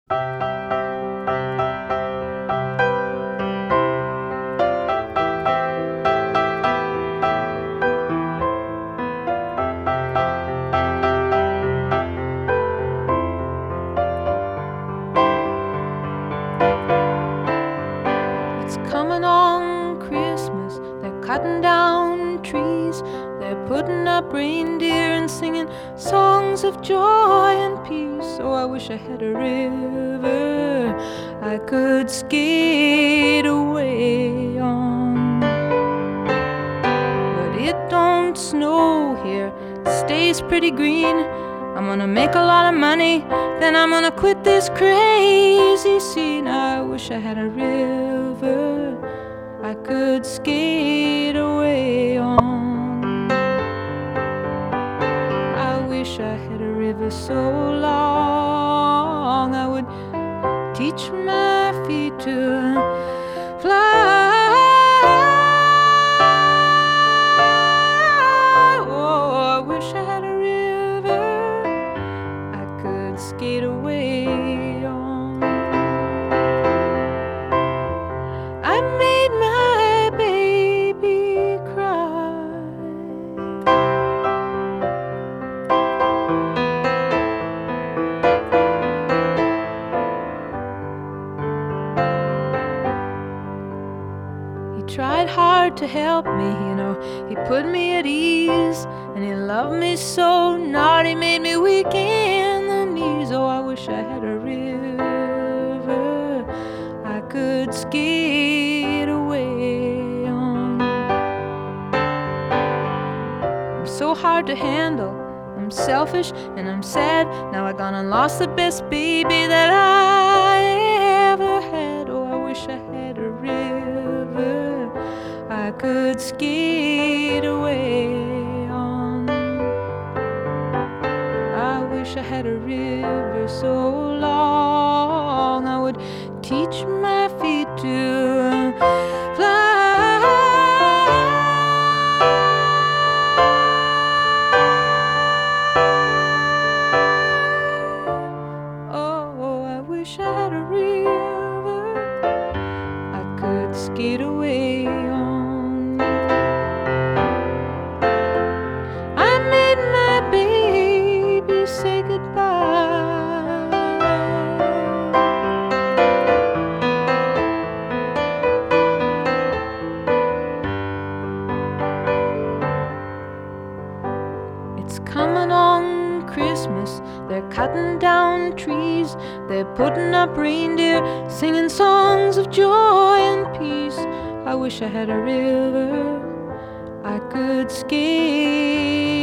It's coming on Christmas, they're cutting down trees, they're putting up reindeer and singing songs of joy and peace. Oh, I wish I had a river I could skate away on. But it don't snow here, it stays pretty green. I'm gonna make a lot of money, then I'm gonna quit this crazy scene. I wish I had a river I could skate away on. I wish I had a river so long I would teach my feet to fly. Oh, I wish I had a river I could skate away on. I made my baby cry. He tried hard to help me, he put me at ease, and he loved me so not he made me weak in the knees. Oh, I wish I had a river I could skate away on. I'm so hard to handle, I'm selfish and I'm sad. Now I gone and lost the best baby that I ever had. Oh, I wish I had a river I could skate away on. I wish I had a river so long I would teach my feet to fly. Oh, I wish I had a river I could skate away on. I made my baby say goodbye. It's coming on Christmas, they're cutting down trees, they're putting up reindeer, singing songs of joy and peace. I wish I had a river I could skate